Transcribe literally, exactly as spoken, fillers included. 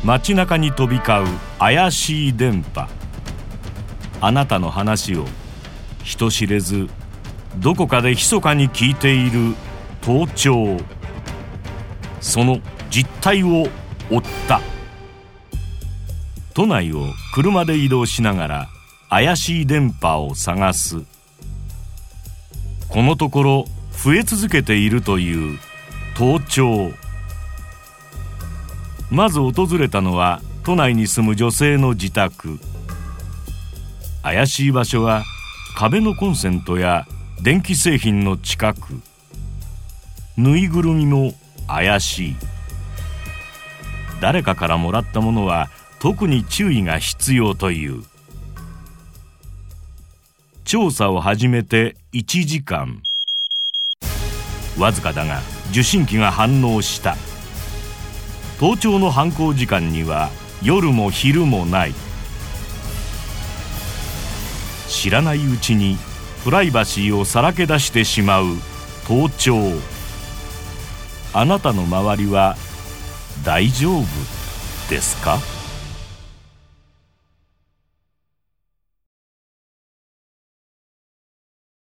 街中に飛び交う怪しい電波。あなたの話を人知れずどこかで密かに聞いている盗聴。その実態を追った。都内を車で移動しながら怪しい電波を探す。このところ増え続けているという盗聴。まず訪れたのは都内に住む女性の自宅。怪しい場所は壁のコンセントや電気製品の近く。ぬいぐるみも怪しい。誰かからもらったものは特に注意が必要という。調査を始めていちじかん。わずかだが受信機が反応した。盗聴の犯行時間には夜も昼もない。知らないうちにプライバシーをさらけ出してしまう盗聴。あなたの周りは大丈夫ですか？